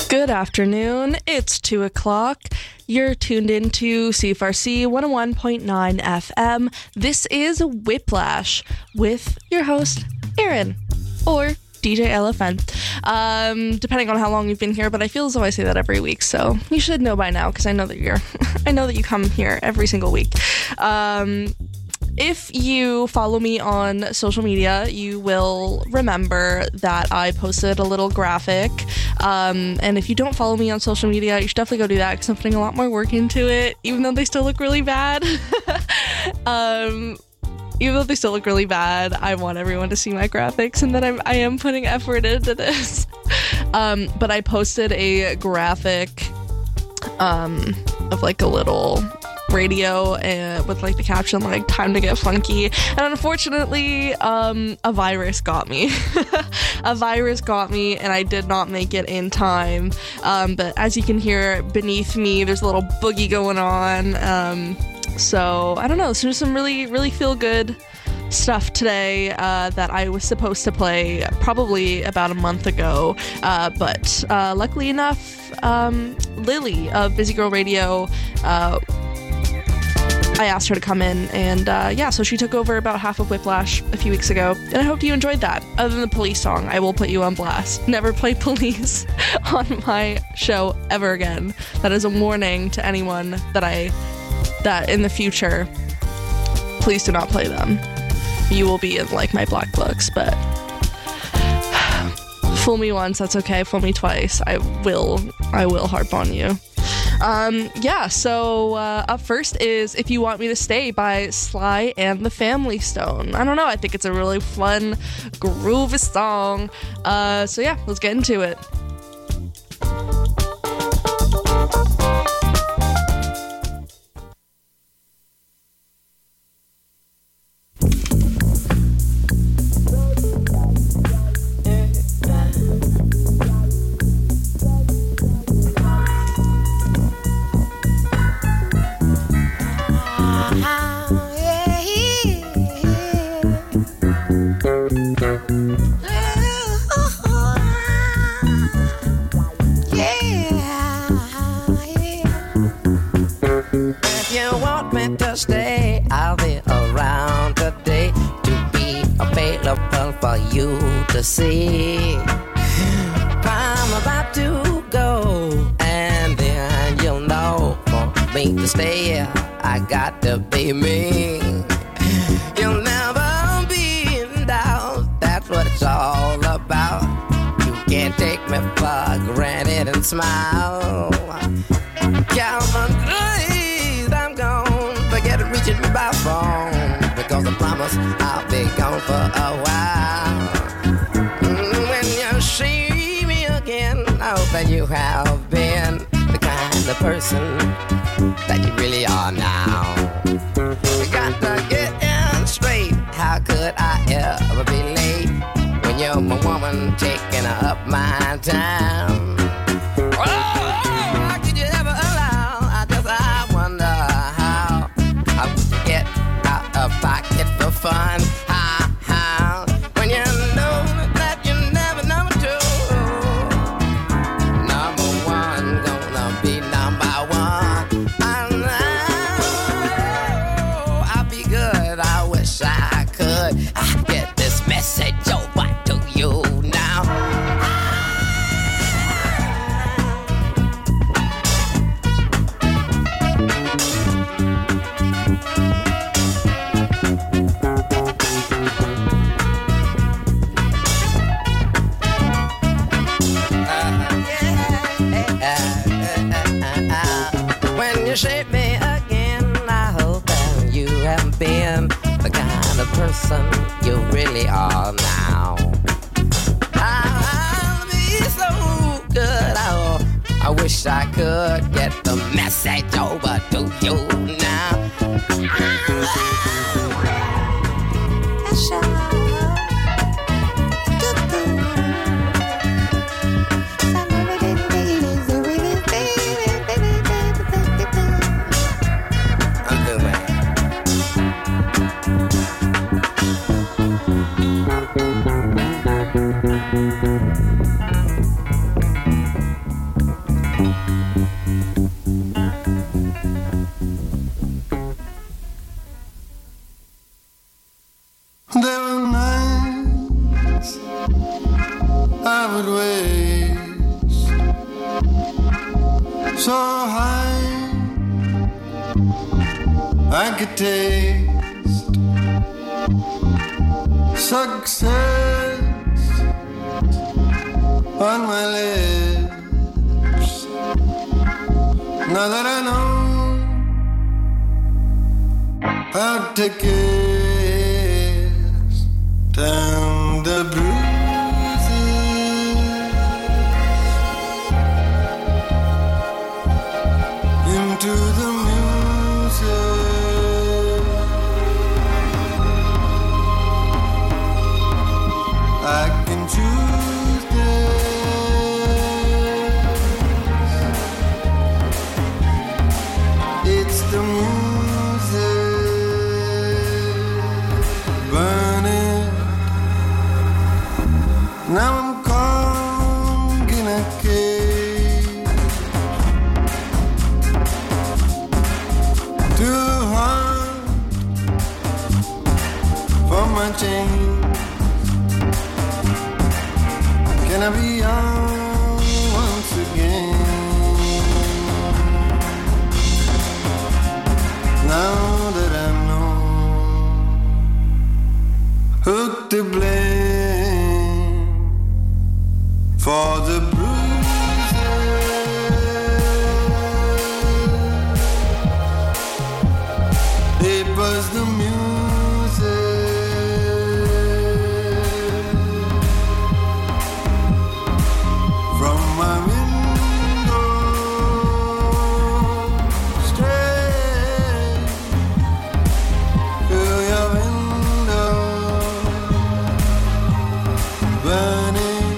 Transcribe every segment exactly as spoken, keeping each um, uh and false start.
Good afternoon. It's two o'clock. You're tuned into C F R C one oh one point nine F M. This is Whiplash with your host, Aaron, or D J L F N, um, depending on how long you've been here, but I feel as though I say that every week, so you should know by now, because I know that you're, I know that you come here every single week. Um, If you follow me on social media, you will remember that I posted a little graphic. Um, and if you don't follow me on social media, you should definitely go do that because I'm putting a lot more work into it, even though they still look really bad. um, even though they still look really bad, I want everyone to see my graphics and that I'm, I am putting effort into this. um, but I posted a graphic um, of like a little radio and with like the caption like "time to get funky," and unfortunately um a virus got me a virus got me and I did not make it in time, um but as you can hear beneath me, there's a little boogie going on, um so I don't know, so there's some really really feel good stuff today uh, that I was supposed to play probably about a month ago, uh, but uh, luckily enough, um, Lily of Busy Girl Radio, uh, I asked her to come in, and uh, yeah, so she took over about half of Whiplash a few weeks ago, and I hope you enjoyed that. Other than the Police song, I will put you on blast. Never play Police on my show ever again. That is a warning to anyone that I, that in the future, please do not play them. You will be in like my black books, but fool me once, that's okay. Fool me twice, I will, I will harp on you. Um, yeah, so uh, up first is If You Want Me to Stay by Sly and the Family Stone. I don't know, I think it's a really fun, groovy song. Uh, so yeah, let's get into it. Stay, I'll be around today to be available for you to see. I'm about to go, and then you'll know for me to stay, I got to be me. You'll never be in doubt, that's what it's all about. You can't take me for granted and smile. Count on days I'm gone, forget reaching me by phone, because I promise I'll be gone for a while. Mm, when you see me again, I hope that you have been the kind of person that you really are now. You got to get in straight, how could I ever be late when you're my woman taking up my time? Oh, how could you ever allow, I just I wonder how I would get out of pocket for fun. How, how, when you know that you never number two, number one gonna be number one. I know I'll be good, I wish I could I get this message over to you now. When you shape me again, I hope that you have been the kind of person you really are now. I'll be so good, I, I wish I could get the message over to you now. would waste so high I could taste success on my lips. Now that I know how to kiss down the bruises into the music, I can choose this. It's the music burning. Now I'm caught in a cage, too hard for my chains. Can I be young once again? Now that I know who to blame for the bruises, it was the music from my window straight to your window, burning.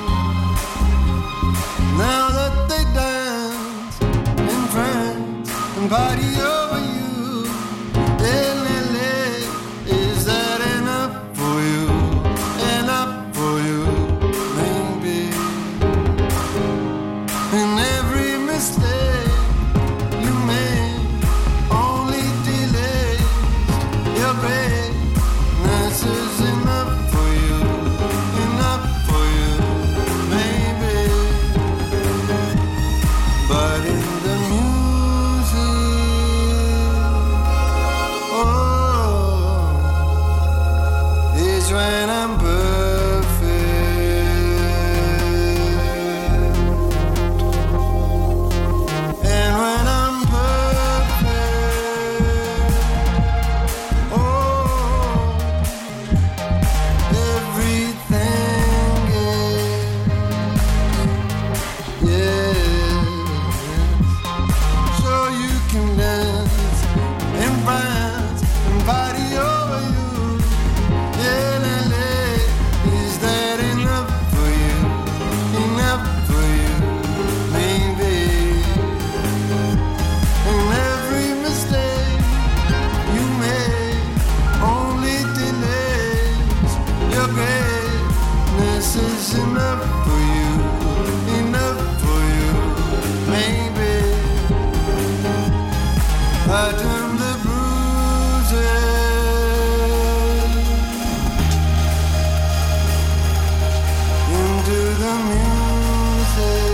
Now that they dance in France and party over you in L A, is that enough for you? Enough for you, maybe. And every mistake you made only delays your greatness. Is enough for you, enough for you, maybe. But in the music, oh, is when I'm perfect. And when I'm perfect, oh, everything is, yes. So you can dance in France and party over you in L A. Is that enough for you? Enough for you, maybe. And every mistake you made only delays your greatness. Is enough for you, enough for you, maybe. I turn the bruises into the music.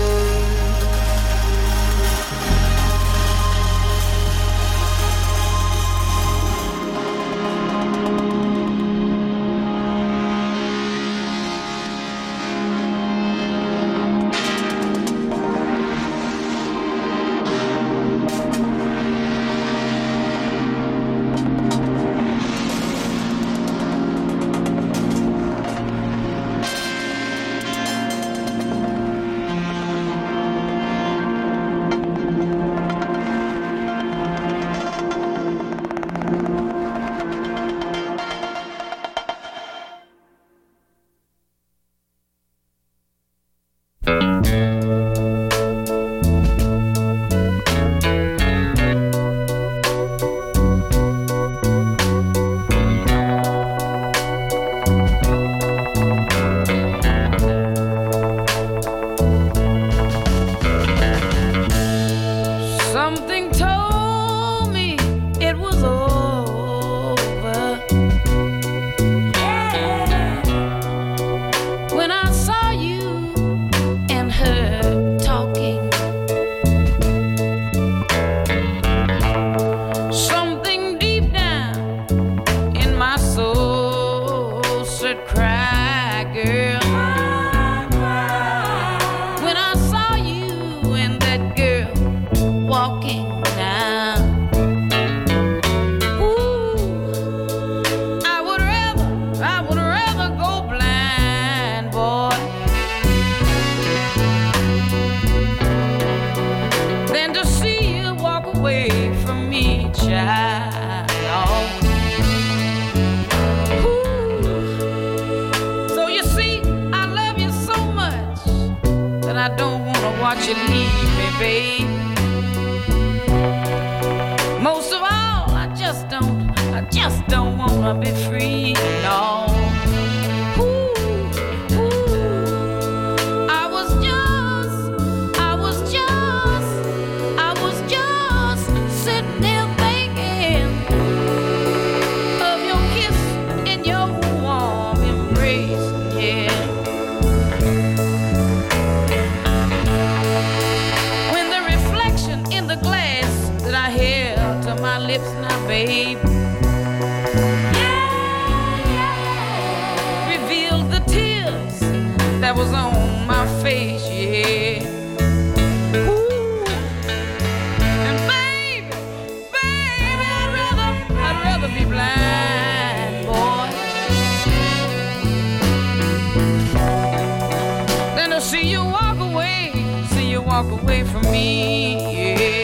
child. Ooh. So you see, I love you so much that I don't want to watch you leave me, babe. Most of all, I just don't, I just don't want to be free, no. Lips now, babe. Yeah, yeah. Revealed the tears that was on my face, yeah. Ooh. And baby, baby, I'd rather, I'd rather be blind, boy, than to see you walk away, see you walk away from me, yeah.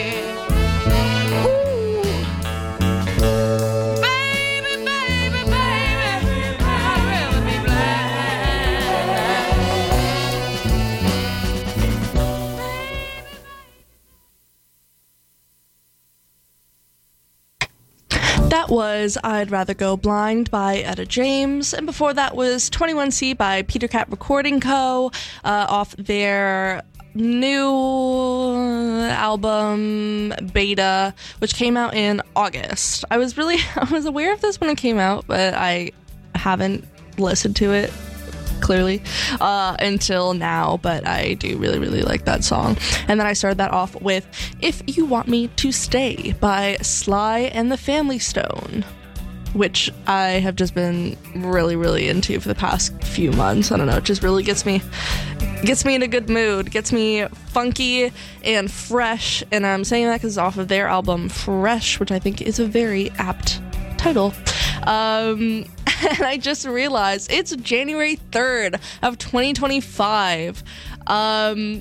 That was I'd Rather Go Blind by Etta James, and before that was twenty-one C by Peter Cat Recording Co. Uh, off their new album Beta, which came out in August. I was really I was aware of this when it came out, but I haven't listened to it clearly uh, until now, but I do really really like that song. And then I started that off with If You Want Me to Stay by Sly and the Family Stone, which I have just been really really into for the past few months. I don't know, it just really gets me gets me in a good mood, gets me funky and fresh, and I'm saying that because it's off of their album Fresh, which I think is a very apt title. Um And I just realized it's January third of twenty twenty-five. Um,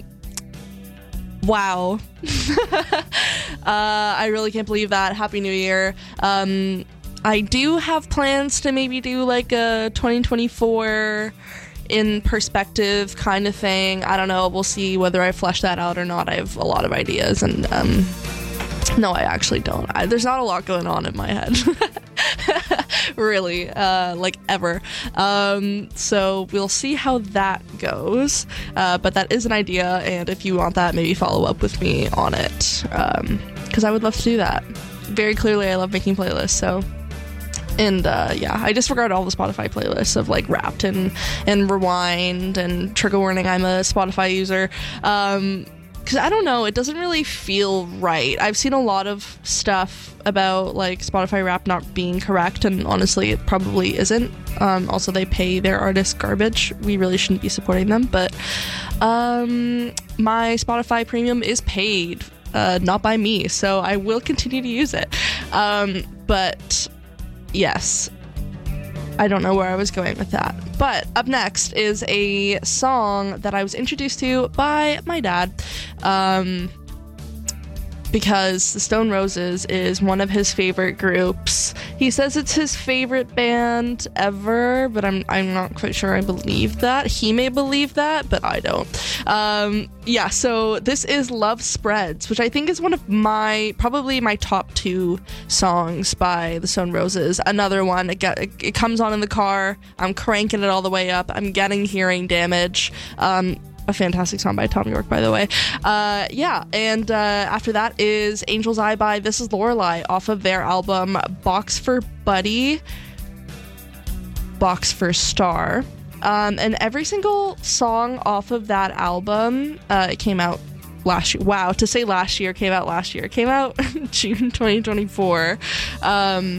wow. uh, I really can't believe that. Happy New Year. Um, I do have plans to maybe do like a twenty twenty-four in perspective kind of thing. I don't know. We'll see whether I flesh that out or not. I have a lot of ideas, and um, no, I actually don't. I, there's not a lot going on in my head. Really, uh, like ever. Um, so we'll see how that goes. Uh, but that is an idea, and if you want that, maybe follow up with me on it, um, because I would love to do that. Very clearly, I love making playlists, so. And uh, yeah, I disregard all the Spotify playlists of like Wrapped and, and Rewind and Trigger Warning. I'm a Spotify user. Um, Because I don't know, it doesn't really feel right. I've seen a lot of stuff about like Spotify Wrapped not being correct, and honestly, it probably isn't. Um, also, they pay their artists garbage. We really shouldn't be supporting them, but um, my Spotify Premium is paid, uh, not by me, so I will continue to use it. Um, but yes, I don't know where I was going with that. But up next is a song that I was introduced to by my dad, um, because the Stone Roses is one of his favorite groups. He says it's his favorite band ever, but I'm I'm not quite sure I believe that. He may believe that, but I don't. Um, yeah, so this is Love Spreads, which I think is one of my, probably my top two songs by the Stone Roses. Another one, it, get, it comes on in the car, I'm cranking it all the way up, I'm getting hearing damage. Um, a fantastic song by Tom York, by the way. Uh, yeah, and uh, after that is Angel's Eye by This Is Lorelei off of their album Box for Buddy, Box for Star. Um, and every single song off of that album, uh, it came out last year. Wow, to say last year, came out last year. It came out June twenty twenty-four. Um,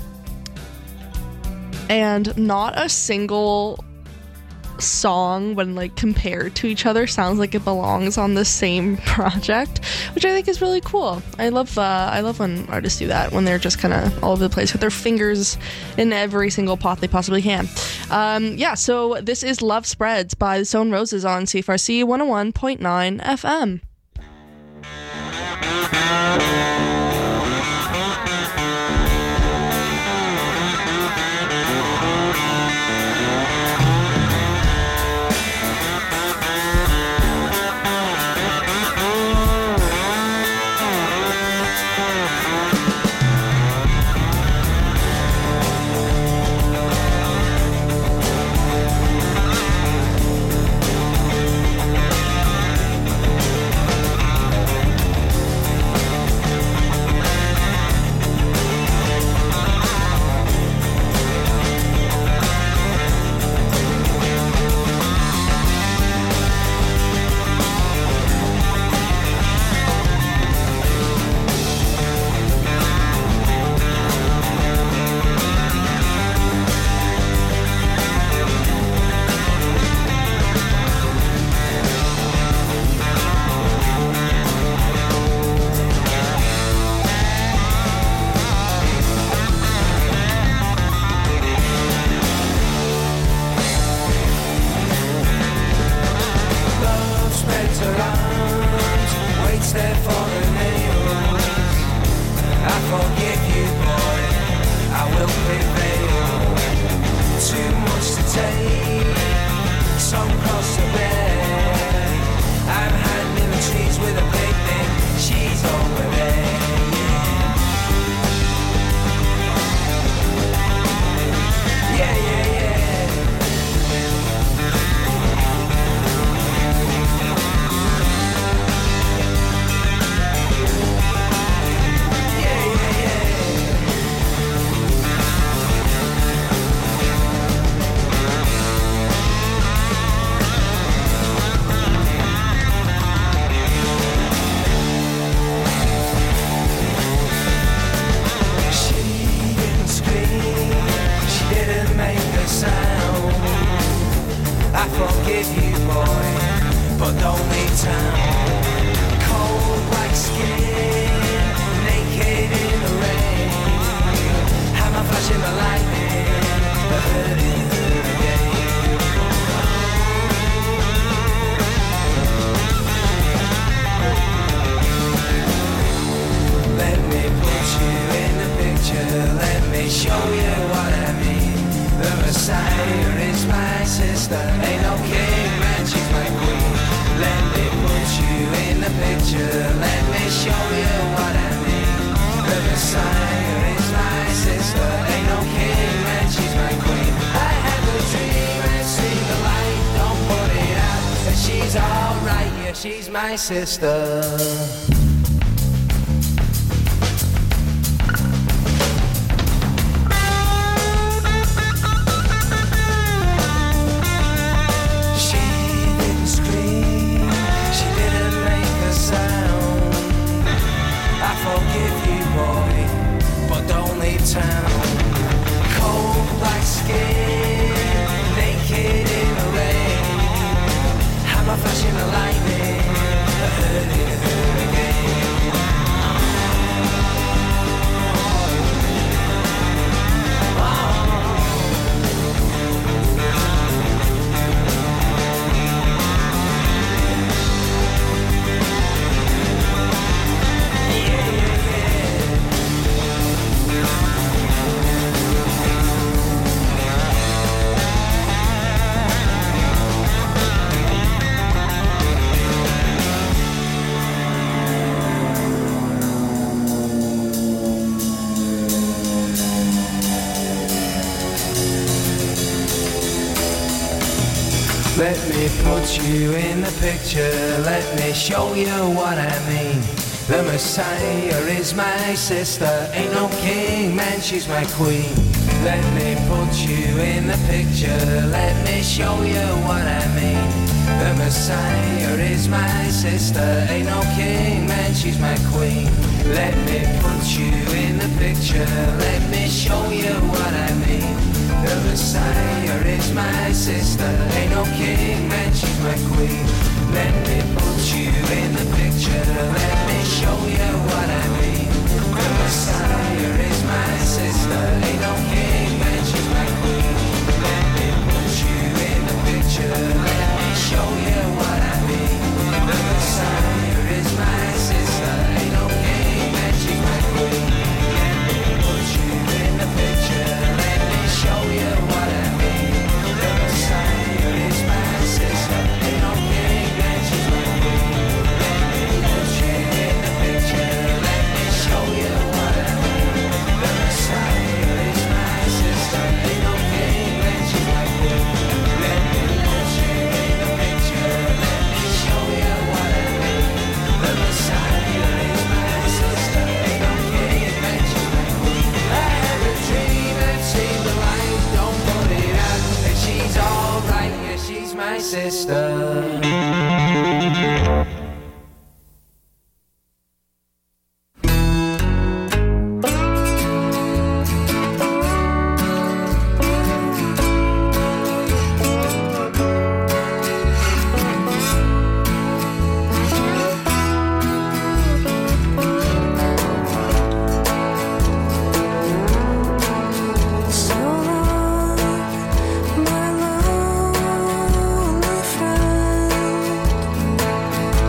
and not a single song, when like compared to each other, sounds like it belongs on the same project, which I think is really cool. I love uh, I love when artists do that, when they're just kind of all over the place with their fingers in every single pot they possibly can. Um, yeah, so this is Love Spreads by the Stone Roses on C F R C one oh one point nine F M. tongue across the bed. I'm hiding in the trees with a big thing. She's over there. Yeah, yeah, yeah. Yeah, yeah, yeah. I forgive you, boy, but don't leave town. Cold black skin, naked in the rain. Hammer flashing the lightning, the hurting hurt again. Let me put you in the picture, let me show you what I mean. The Messiah is my sister, ain't no king, man, she's my queen. Let me put you in the picture, let me show you what I mean. The Messiah is my sister, ain't no king, man, she's my queen. I had a dream and see the light, don't put it out. And she's alright, yeah, she's my sister. Flashing the lightning, the hurting, hurt again. Let me put you in the picture, let me show you what I mean. The Messiah is my sister, ain't no king, man, she's my queen. Let me put you in the picture, let me show you what I mean. The Messiah is my sister, ain't no king, man, she's my queen. Let me put you in the picture, let me show you what I mean. The Messiah is my sister, ain't no king, man, she's my queen. Let me put you in the picture, let me show you what I mean. The Messiah is my sister, ain't no king, man, she's my queen. Let me put you in the picture, let me show you what I mean. The Messiah is my sister, ain't no king, man, she's my queen. Let me put you in the picture, let me show you what I mean. The Messiah is my sister, ain't no king, man, she's my queen. Let me put you in the picture, let me show you what I mean. The Messiah is my sister, ain't no king, man, she's my queen. Let me put you in the picture, let me show you what I mean. The Messiah is my sister, ain't no king, man, she's my queen. I had a dream and seen the light, don't put it out. And she's alright, yeah, she's my sister. So long, my lonely friend.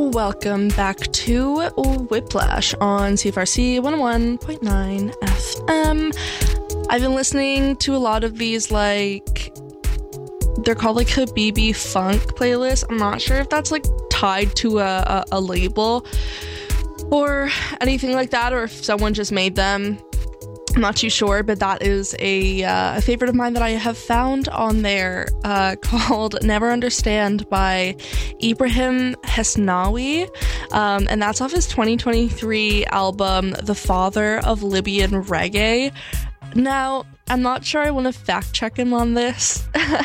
Welcome back to Whiplash on C F R C one oh one point nine F M. I've been listening to a lot of these, like, they're called like Habibi Funk playlists. I'm not sure if that's like tied to a, a, a label or anything like that, or if someone just made them. I'm not too sure, but that is a, uh, a favorite of mine that I have found on there, uh, called Never Understand by Ibrahim Hesnawi, um, and that's off his twenty twenty-three album, The Father of Libyan Reggae. Now, I'm not sure I want to fact check him on this.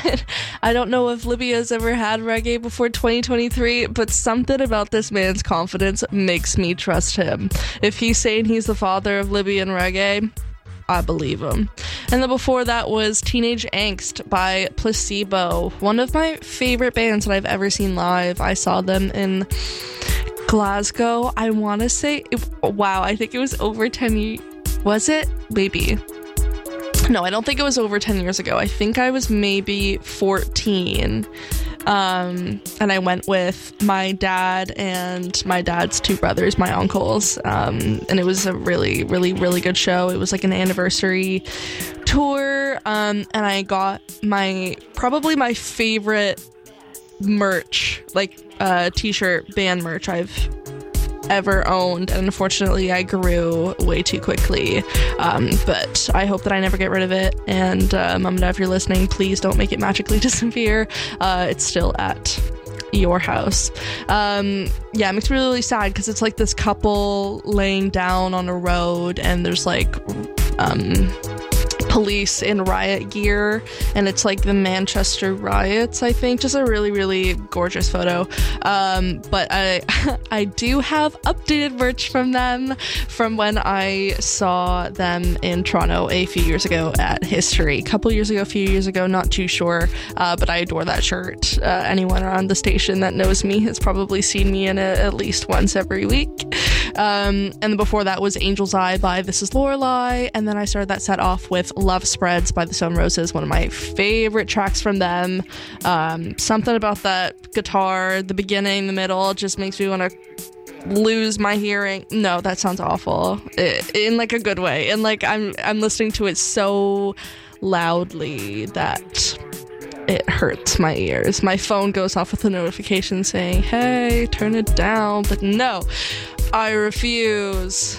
I don't know if Libya's ever had reggae before twenty twenty-three, but something about this man's confidence makes me trust him. If he's saying he's the father of Libyan reggae, I believe him. And then before that was Teenage Angst by Placebo, one of my favorite bands that I've ever seen live. I saw them in Glasgow. I want to say, wow, I think it was over ten years. Was it? Maybe. No, I don't think it was over ten years ago. I think I was maybe fourteen. Um, and I went with my dad and my dad's two brothers, my uncles. Um, and it was a really, really, really good show. It was like an anniversary tour. Um, and I got my, probably my favorite merch, like uh, t-shirt band merch I've ever owned, and unfortunately I grew way too quickly, um, but I hope that I never get rid of it. And uh, Mom and Dad, if you're listening, please don't make it magically disappear. Uh, it's still at your house. Um, yeah, it makes me really, really sad because it's like this couple laying down on a road, and there's like um police in riot gear, and it's like the Manchester riots, I think. Just a really, really gorgeous photo. Um, but I I do have updated merch from them from when I saw them in Toronto a few years ago at History. A couple years ago, a few years ago, not too sure, uh, but I adore that shirt. Uh, anyone around the station that knows me has probably seen me in it at least once every week. Um, and then before that was Angel's Eye by This Is Lorelei, and then I started that set off with Love Spreads by the Stone Roses, one of my favorite tracks from them. Um, something about that guitar, the beginning, the middle, just makes me want to lose my hearing. No, that sounds awful. It, in like a good way. And like I'm I'm listening to it so loudly that it hurts my ears. My phone goes off with a notification saying, hey, turn it down. But no, I refuse.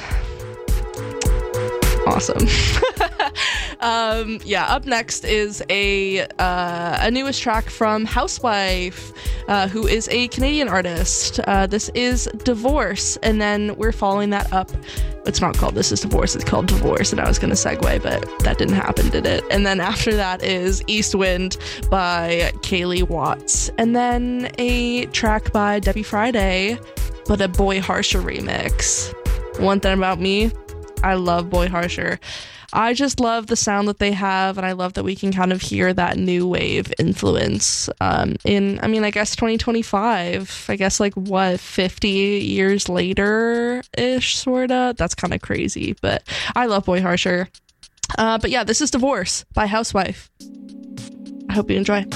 Awesome. um, yeah, up next is a uh, a newest track from Housewife, uh, who is a Canadian artist. Uh, this is Divorce, and then we're following that up. It's not called This Is Divorce, it's called Divorce, and I was going to segue, but that didn't happen, did it? And then after that is East Wind by Kaylee Watts, and then a track by Debbie Friday, but a Boy Harsher remix. One thing about me, I love Boy Harsher. I just love the sound that they have, and I love that we can kind of hear that new wave influence um, in, I mean, I guess twenty twenty-five, I guess like what, fifty years later-ish, sorta? That's kind of crazy, but I love Boy Harsher. Uh, but yeah, this is Divorce by Housewife. I hope you enjoy.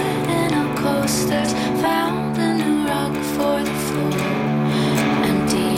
Found a new rug for the floor, empty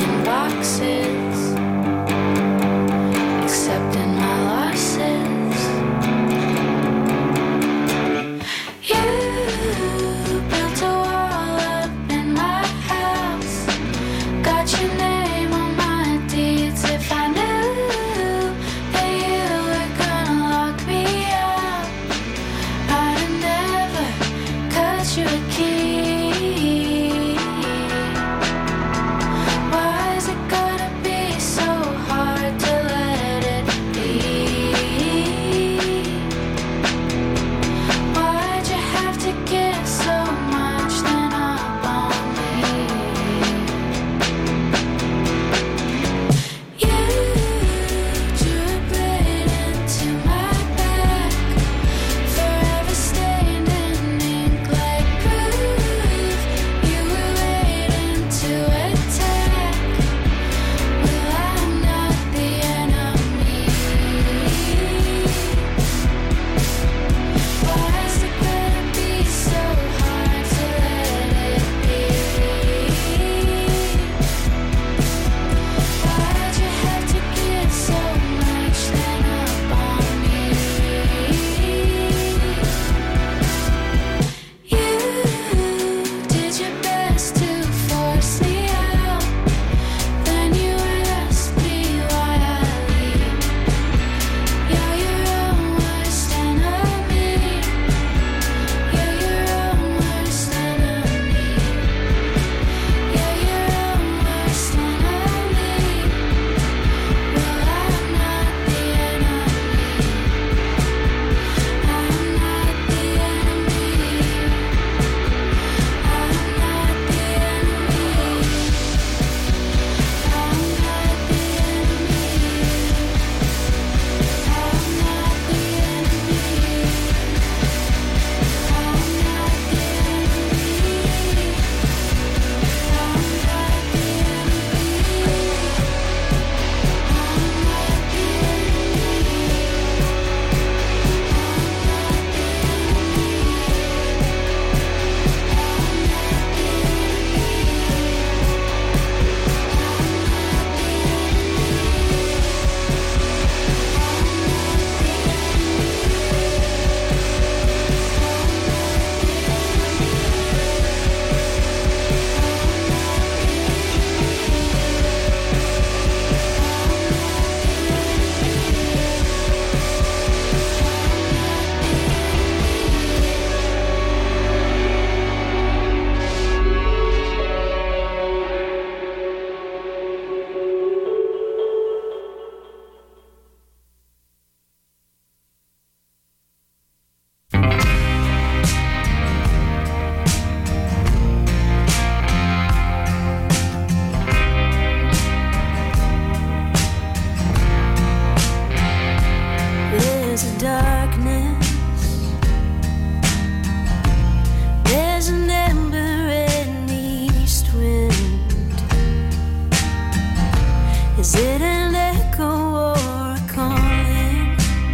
Is it an echo or a calling?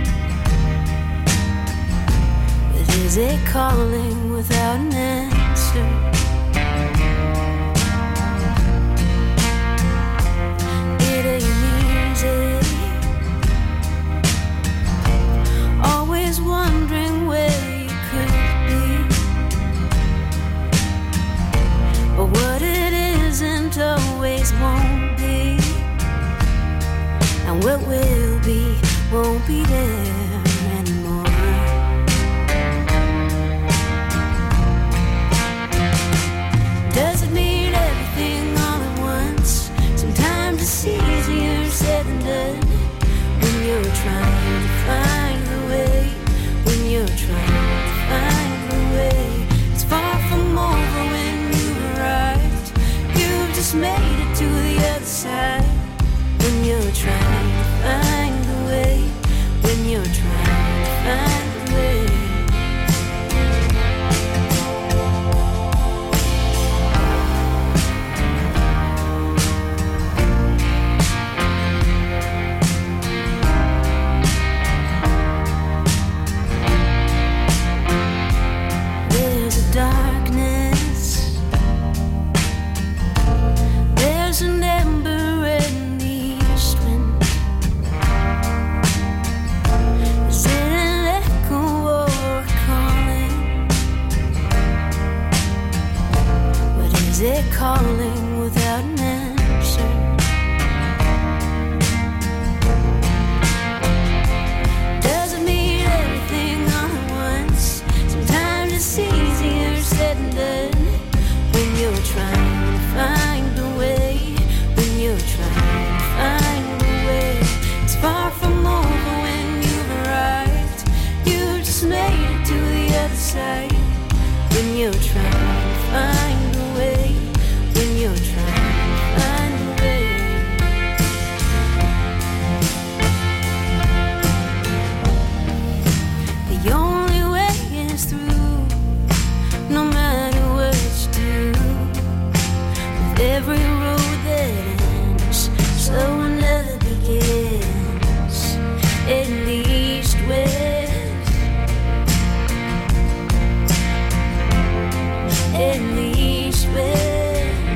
But is it calling without an answer? It ain't easy, always wondering where you could be. But what it isn't always won't be, and what will be won't be there anymore. Does it mean everything all at once? Sometimes it's easier said than done when you're trying to find the way. When you're trying to find the way, it's far from over when you've arrived. You've just made it to the other side. When you're trying to find the way, when you're trying to find the way. There's a darkness, there's an ember in the east wind. Is it an echo or a calling? But is it calling without an answer? Doesn't mean everything all at once. Sometimes it's easier said than done when you're trying to find a way. When you're trying to find a way, it's far from over when you've arrived. You just made it to the other side. When you're trying to find a way, when you're trying to find a way. The only way is through, no matter what you do. With every road that ends, so another begins. In the east west, in the east west.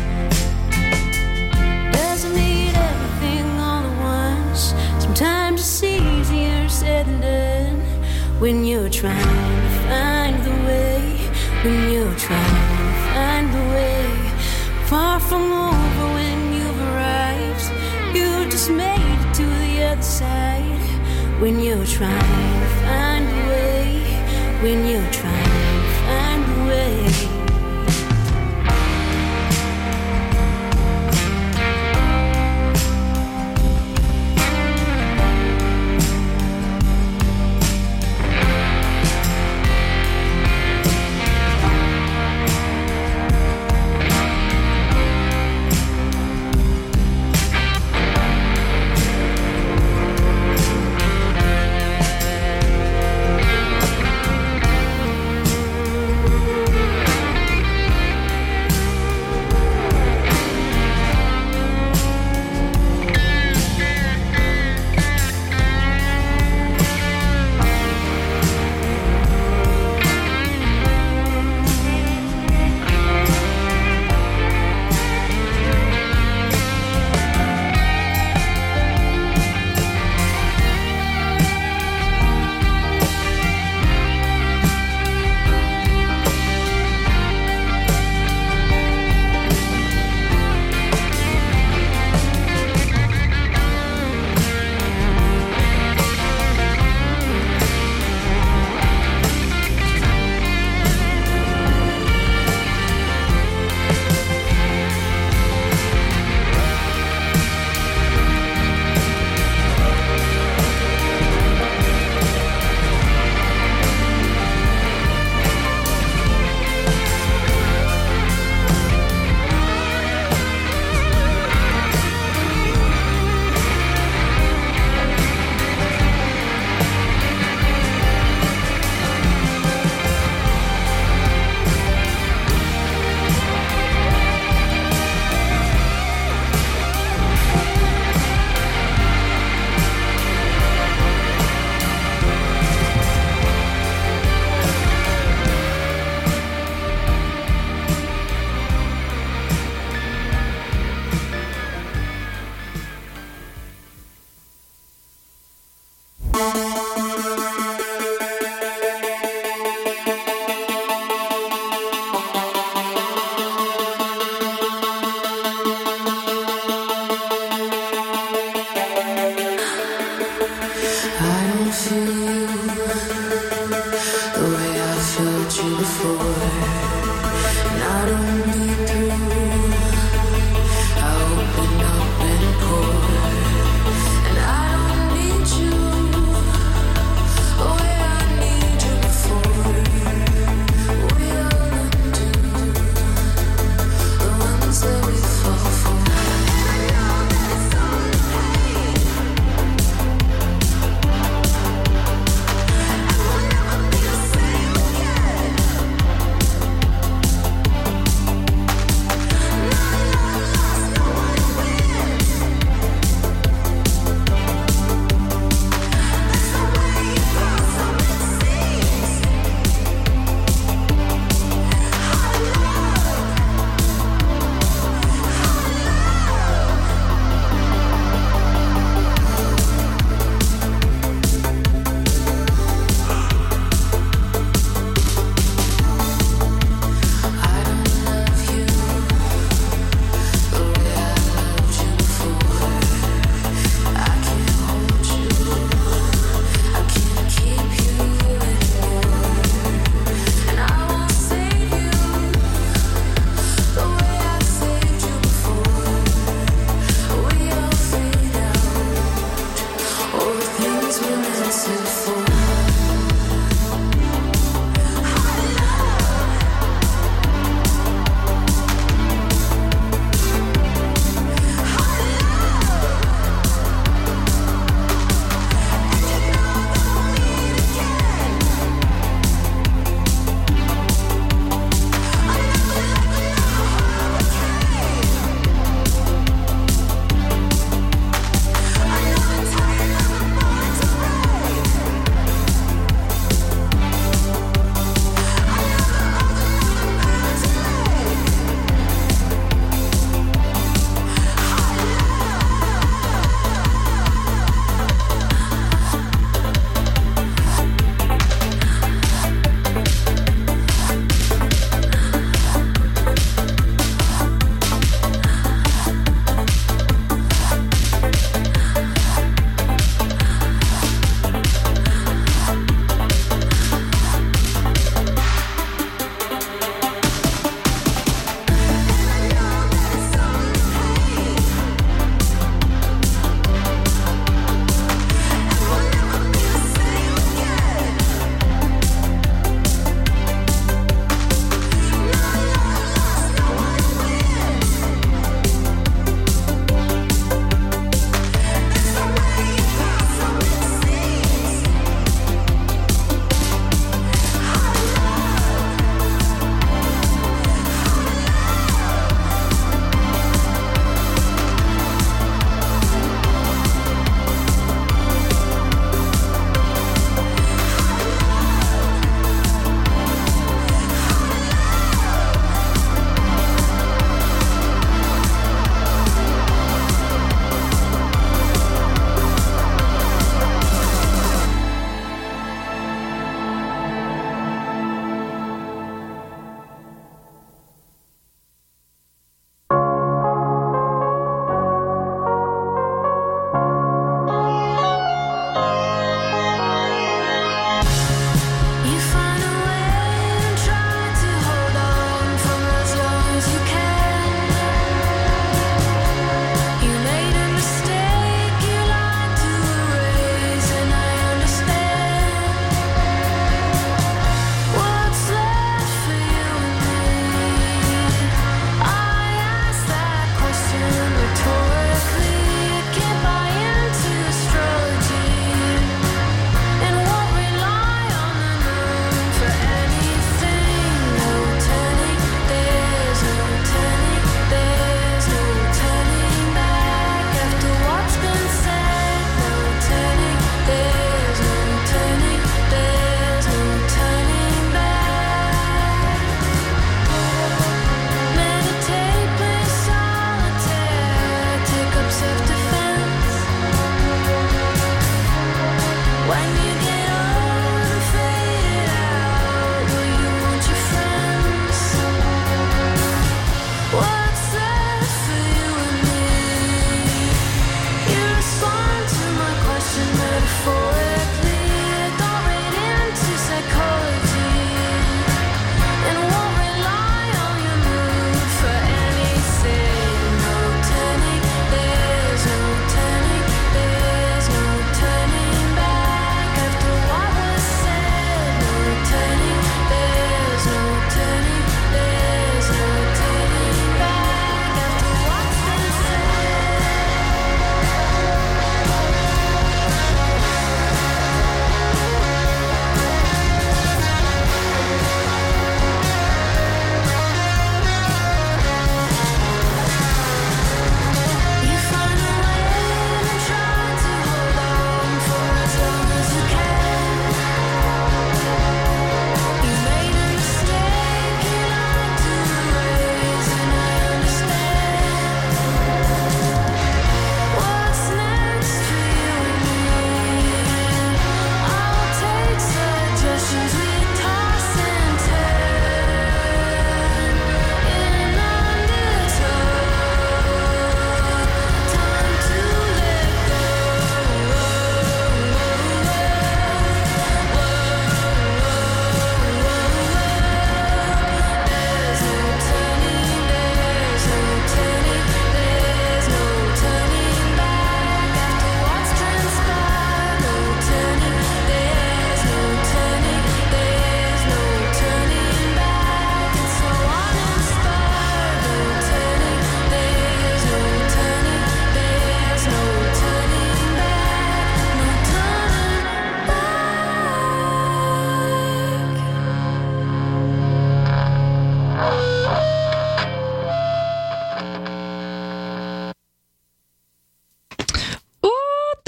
Doesn't mean everything all at once. Sometimes it's easier said than done when you're trying to find the way. When you're trying to find the way, far from over when you've arrived. You just made it to the other side. When you're trying to find a way, when you're trying to find a way.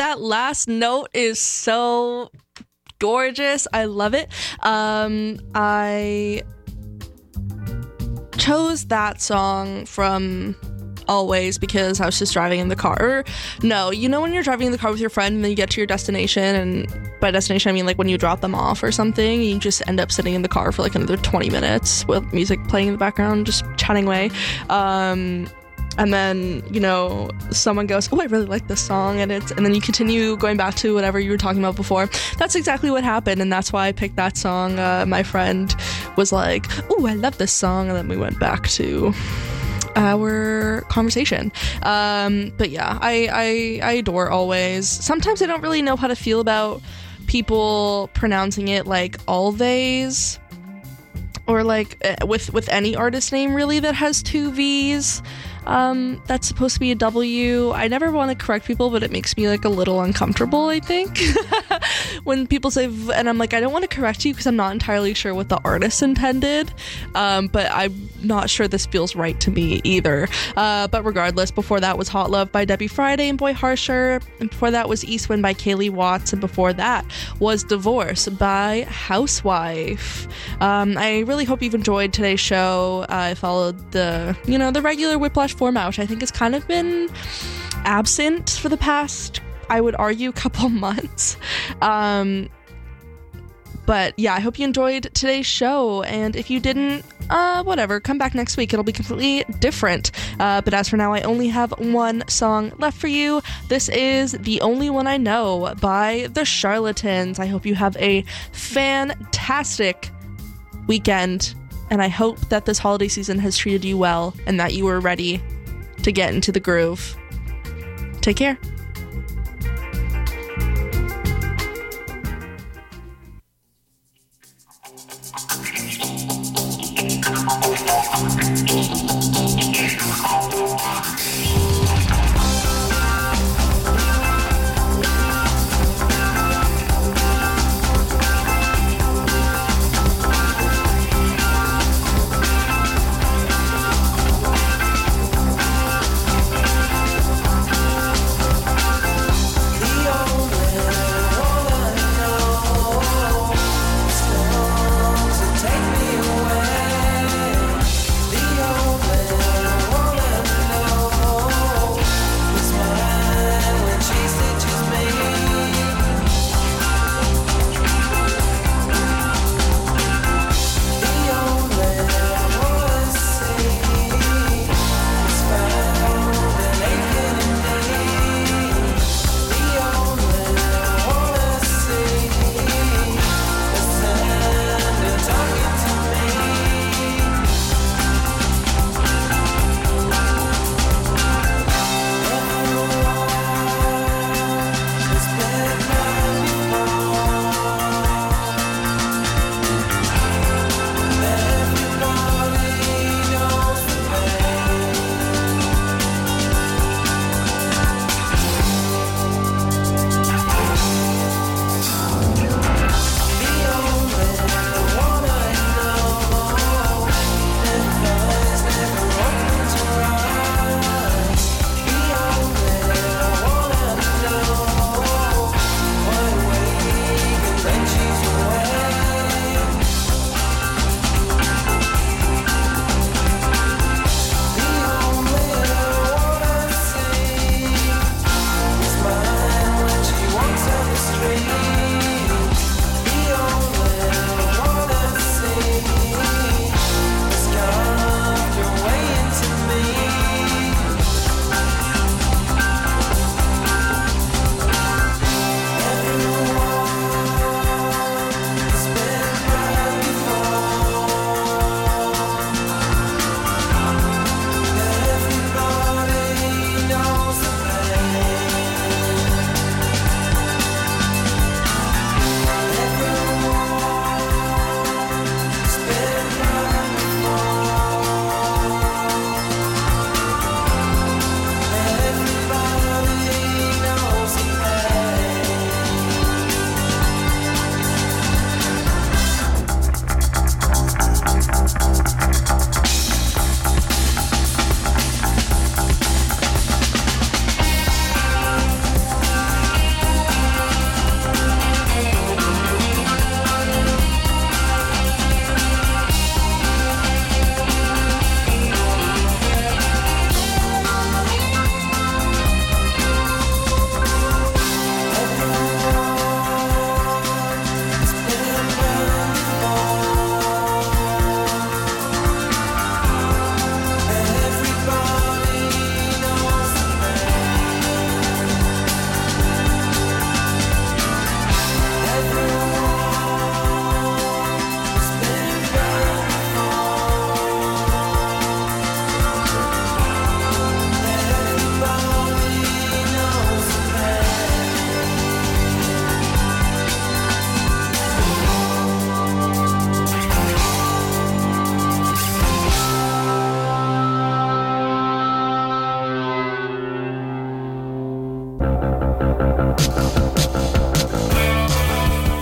that last note is so gorgeous. I love it. Um, I chose that song from Always because I was just driving in the car. Or, no, you know when you're driving in the car with your friend and then you get to your destination, and by destination I mean like when you drop them off or something, you just end up sitting in the car for like another twenty minutes with music playing in the background, just chatting away. Um, and then, you know, someone goes, oh, I really like this song, and it's and then you continue going back to whatever you were talking about before. That's exactly what happened, and that's why I picked that song. Uh, my friend was like, oh, I love this song, and then we went back to our conversation. Um, but yeah, I, I, I adore Always. Sometimes I don't really know how to feel about people pronouncing it like Always, or like with, with any artist name really that has two V's. Um, that's supposed to be a W. I never want to correct people, but it makes me like a little uncomfortable, I think. When people say v- and I'm like, I don't want to correct you because I'm not entirely sure what the artist intended, um, but I'm not sure this feels right to me either. Uh, but regardless, before that was Hot Love by Debbie Friday and Boy Harsher, and before that was East Wind by Kaylee Watts, and before that was Divorce by Housewife. Um, I really hope you've enjoyed today's show. Uh, I followed the, you know, the regular Whiplash format, which I think has kind of been absent for the past, I would argue, couple months. Um, but yeah, I hope you enjoyed today's show, and if you didn't, uh, whatever, come back next week. It'll be completely different. Uh, but as for now, I only have one song left for you. This is The Only One I Know by The Charlatans. I hope you have a fantastic weekend, and I hope that this holiday season has treated you well and that you were ready to get into the groove. Take care.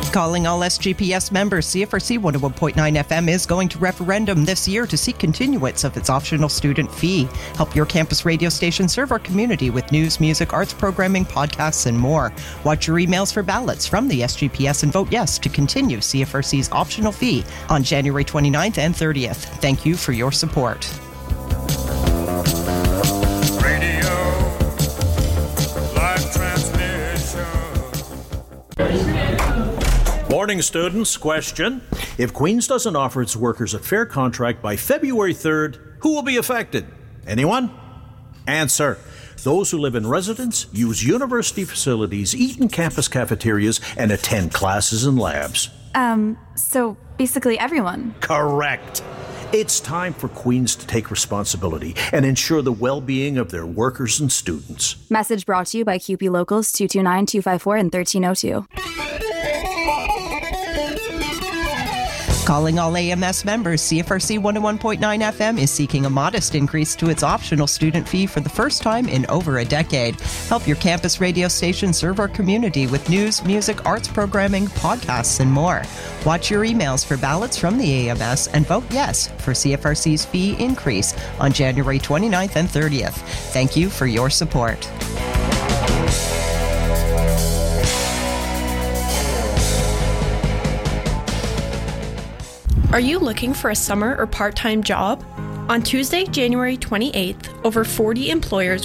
Calling all S G P S members, C F R C one oh one point nine F M is going to referendum this year to seek continuance of its optional student fee. Help your campus radio station serve our community with news, music, arts programming, podcasts, and more. Watch your emails for ballots from the S G P S and vote yes to continue C F R C's optional fee on January twenty-ninth and thirtieth. Thank you for your support. Radio, live transmission. Morning, students. Question. If Queen's doesn't offer its workers a fair contract by February third, who will be affected? Anyone? Answer. Those who live in residence, use university facilities, eat in campus cafeterias, and attend classes and labs. Um, so basically everyone. Correct. It's time for Queen's to take responsibility and ensure the well-being of their workers and students. Message brought to you by Q P Locals two two nine, two five four and thirteen oh two. Calling all A M S members, C F R C one oh one point nine F M is seeking a modest increase to its optional student fee for the first time in over a decade. Help your campus radio station serve our community with news, music, arts programming, podcasts, and more. Watch your emails for ballots from the A M S and vote yes for C F R C's fee increase on January twenty-ninth and thirtieth. Thank you for your support. Are you looking for a summer or part-time job? On Tuesday, January twenty-eighth, over forty employers